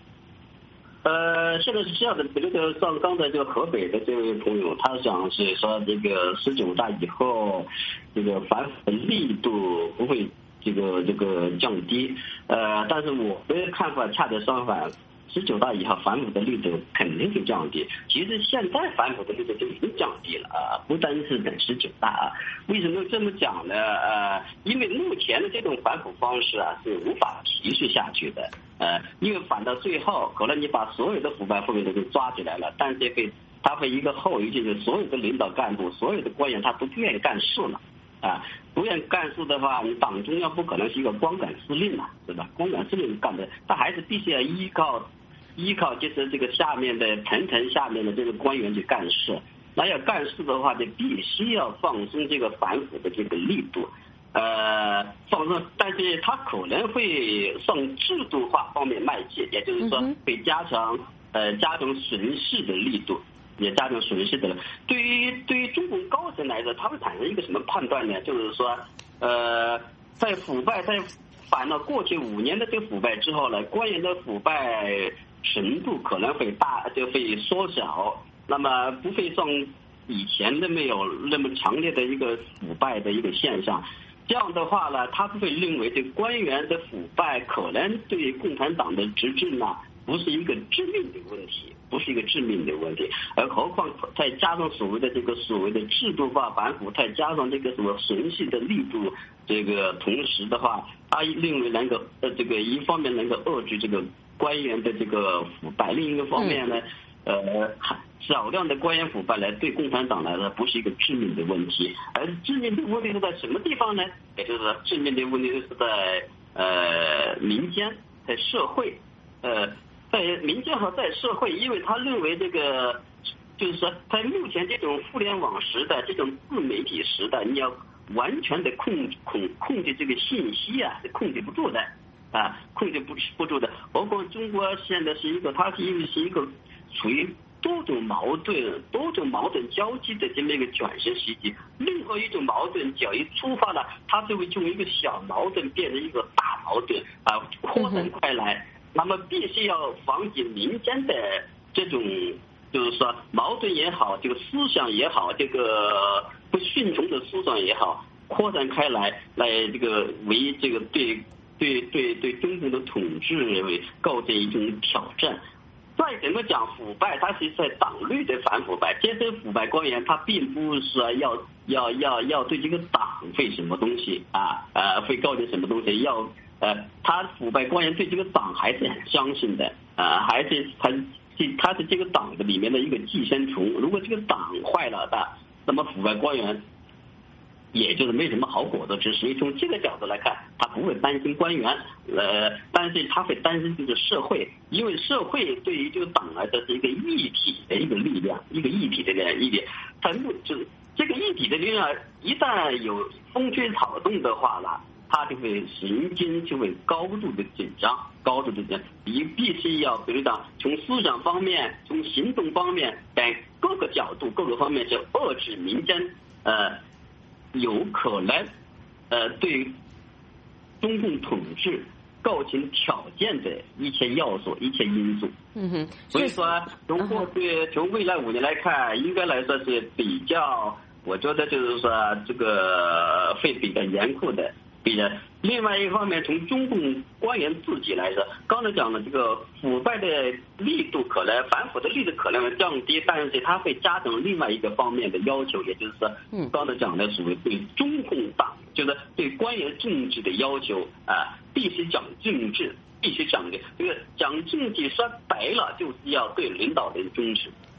呃，现在是这样的，比如说像刚才这个河北的这位朋友，他想是说这个十九大以后，这个反腐的力度不会这个这个降低，呃，但是我的看法恰恰相反。十九大以后反腐的力度肯定会降低，其实现在反腐的力度就已经降低了啊，不单是等十九大啊。为什么这么讲呢？呃，因为目前的这种反腐方式啊是无法持续下去的，呃，因为反到最后，可能你把所有的腐败分子都抓起来了，但是会它会一个后遗症，就是所有的领导干部、所有的官员他都不愿意干事了。啊，不愿干事的话，你党中央不可能是一个光杆司令嘛，对吧？光杆司令干的，他还是必须要依靠依靠就是这个下面的层层下面的这个官员去干事。那要干事的话，就必须要放松这个反腐的这个力度，呃，放松，但是他可能会向制度化方面迈进，也就是说会加强呃加强巡视的力度。也加强巡视的了。对于对于中共高层来说，他会产生一个什么判断呢？就是说，呃，在腐败在反了过去五年的这个腐败之后呢，官员的腐败程度可能会大就会缩小，那么不会像以前的没有那么强烈的一个腐败的一个现象。这样的话呢，他会认为这官员的腐败可能对共产党的执政呢不是一个致命的问题，不是一个致命的问题，而何况再加上所谓的这个所谓的制度化反腐，再加上这个什么巡视的力度，这个同时的话，他认为能够呃这个一方面能够遏制这个官员的这个腐败，另一个方面呢，呃少量的官员腐败来对共产党来说不是一个致命的问题，而致命的问题是在什么地方呢？也就是说，致命的问题是在呃民间，在社会，呃。在民间和在社会，因为他认为这个就是说，在目前这种互联网时代、这种自媒体时代，你要完全的控控控制这个信息啊，是控制不住的啊，控制不不住的。包括中国现在是一个，它是因为是一个处于多种矛盾、多种矛盾交织的这么一个转型时期。任何一种矛盾只要一出发了，它就会从一个小矛盾变成一个大矛盾啊，扩散开来。那么必须要防止民间的这种，就是说矛盾也好，这个思想也好，这个不顺从的思想也好，扩散开来，来这个为这个对对对对中共的统治构成一种挑战。再怎么讲腐败，它是在党内的反腐败，这些腐败官员他并不是要要要要对这个党会什么东西啊呃会构成什么东西要。呃，他腐败官员对这个党还是很相信的，呃，还是他他是这个党的里面的一个寄生虫。如果这个党坏了的，那么腐败官员也就是没什么好果子吃。所以从这个角度来看，他不会担心官员，呃，但是他会担心这个社会，因为社会对于这个党来说是一个一体的一个力量，一个一体的力量，一体。他就这个一体的力量一旦有风吹草动的话呢，他就会神经就会高度的紧张，高度的紧张。你必须要，比如讲，从思想方面、从行动方面等各个角度、各个方面，是遏制民间呃有可能呃对中共统治构成条件的一切要素、一切因素。 嗯哼。 所以说，从过去、从未来五年来看，应该来说是比较，我觉得就是说这个会比较严酷的。另外一方面，从中共官员自己来说，刚才讲了这个腐败的力度可能反腐的力度可能会降低，但是它会加强另外一个方面的要求，也就是说，刚才讲的所谓对中共党，就是对官员政治的要求啊，必须讲政治，必须讲的这个讲政治说白了就是要对领导人忠实。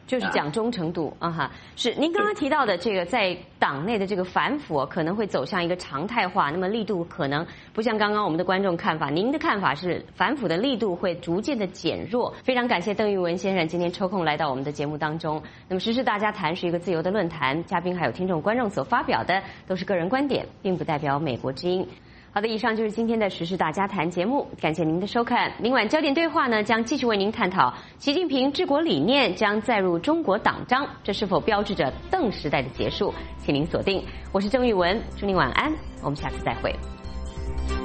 就是讲忠诚度啊哈。是您刚刚提到的这个在党内的这个反腐可能会走向一个常态化，那么力度可能不像刚刚我们的观众看法，您的看法是反腐的力度会逐渐的减弱。非常感谢邓玉文先生今天抽空来到我们的节目当中。那么时事大家谈是一个自由的论坛，嘉宾还有听众观众所发表的都是个人观点，并不代表美国之音。好的，以上就是今天的时事大家谈节目，感谢您的收看。明晚焦点对话呢，将继续为您探讨习近平治国理念将载入中国党章，这是否标志着邓时代的结束？请您锁定，我是郑玉文，祝您晚安，我们下次再会。